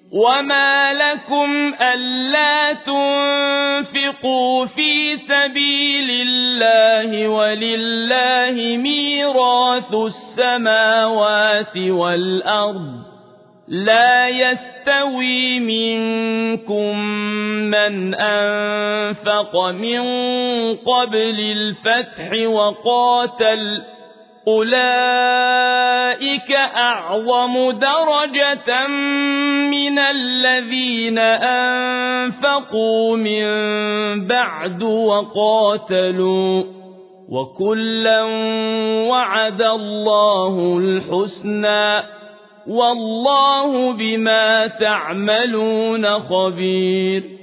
وما لكم ألا تنفقوا في سبيل الله ولله ميراث السماوات والأرض لا يستوي منكم من أنفق من قبل الفتح وقاتل أولئك أعظم درجة من الذين أنفقوا من بعد وقاتلوا وكلا وعد الله الحسنى والله بما تعملون خبير.